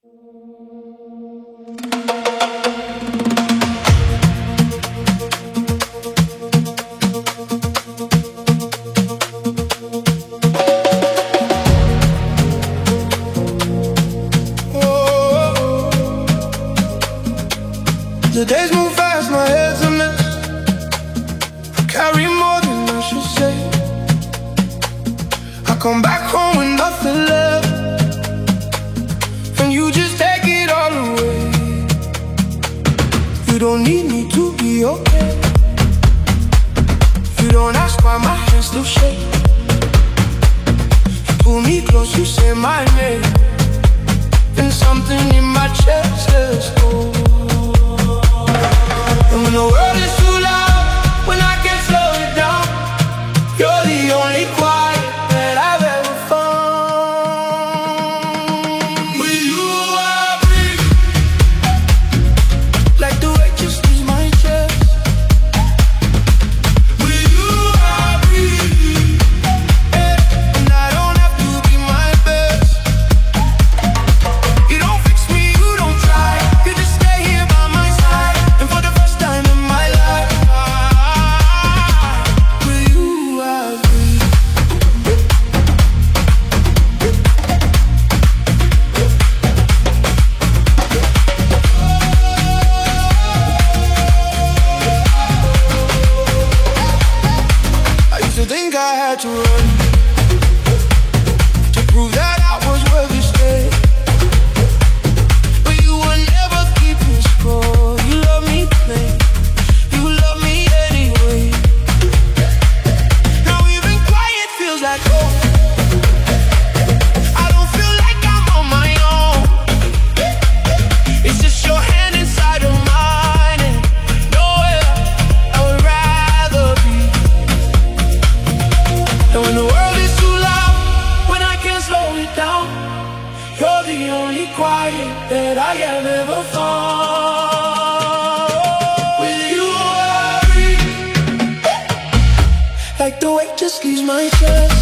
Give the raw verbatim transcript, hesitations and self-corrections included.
The days move fast, my head's a mess. I carry more than I should say. I come back home with nothing left, and you just take it all away. You don't need me to be okay. You don't ask why my hands still shake. You pull me close, you say my name, and something in my chest says go. And when the world is too loud, when I can't slow it down, you're the only quiet that I've ever found. With you I breathe, like the weight just leaves my chest. With you I breathe, yeah, and I don't have to be my best. You don't fix me, you don't try, you just stay here by my side. And for the first time in my life, with you I breathe. I used to think I had to run to prove that I was worth the stay, but you were never keeping score. You love me plain, you love me anyway. Now even quiet feels like home. I don't feel like I'm on my own. It's just your hand inside of mine, and nowhere I would rather be. And when the world is too loud, when I can't slow it down, you're the only quiet that I have ever found. With you I breathe, like the weight just leaves my chest.